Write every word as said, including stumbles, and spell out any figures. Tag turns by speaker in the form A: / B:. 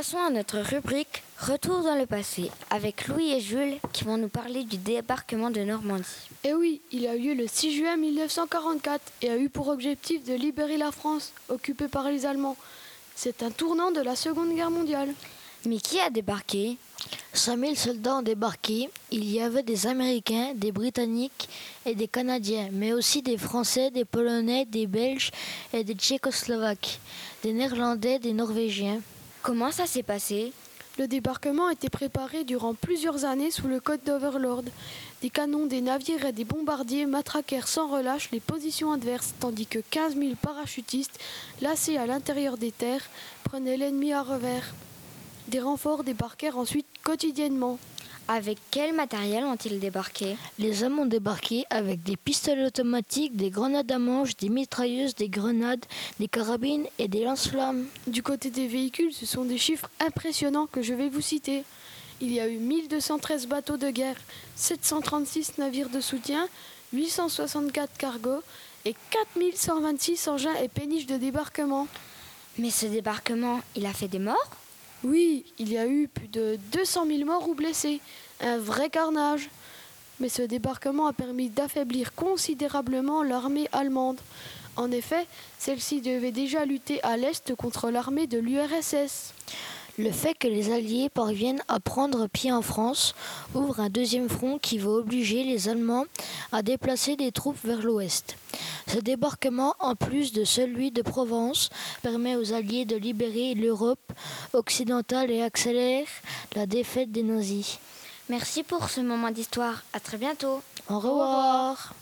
A: Passons à notre rubrique Retour dans le passé avec Louis et Jules qui vont nous parler du débarquement de Normandie.
B: Eh oui, il a eu lieu le six juin mille neuf cent quarante-quatre et a eu pour objectif de libérer la France, occupée par les Allemands. C'est un tournant de la Seconde Guerre mondiale.
A: Mais qui a débarqué ?
C: cinq mille soldats ont débarqué. Il y avait des Américains, des Britanniques et des Canadiens, mais aussi des Français, des Polonais, des Belges et des Tchécoslovaques, des Néerlandais, des Norvégiens.
A: Comment ça s'est passé ?
B: Le débarquement a été préparé durant plusieurs années sous le code d'Overlord. Des canons, des navires et des bombardiers matraquèrent sans relâche les positions adverses, tandis que quinze mille parachutistes, lassés à l'intérieur des terres, prenaient l'ennemi à revers. Des renforts débarquèrent ensuite quotidiennement.
A: Avec quel matériel ont-ils débarqué ?
C: Les hommes ont débarqué avec des pistolets automatiques, des grenades à manche, des mitrailleuses, des grenades, des carabines et des lance-flammes.
B: Du côté des véhicules, ce sont des chiffres impressionnants que je vais vous citer. Il y a eu mille deux cent treize bateaux de guerre, sept cent trente-six navires de soutien, huit cent soixante-quatre cargos et quatre mille cent vingt-six engins et péniches de débarquement.
A: Mais ce débarquement, il a fait des morts ?
B: Oui, il y a eu plus de deux cent mille morts ou blessés. Un vrai carnage. Mais ce débarquement a permis d'affaiblir considérablement l'armée allemande. En effet, celle-ci devait déjà lutter à l'est contre l'armée de l'U R S S.
C: Le fait que les Alliés parviennent à prendre pied en France ouvre un deuxième front qui va obliger les Allemands à déplacer des troupes vers l'ouest. Ce débarquement, en plus de celui de Provence, permet aux Alliés de libérer l'Europe occidentale et accélère la défaite des nazis.
A: Merci pour ce moment d'histoire. À très bientôt.
C: Au revoir.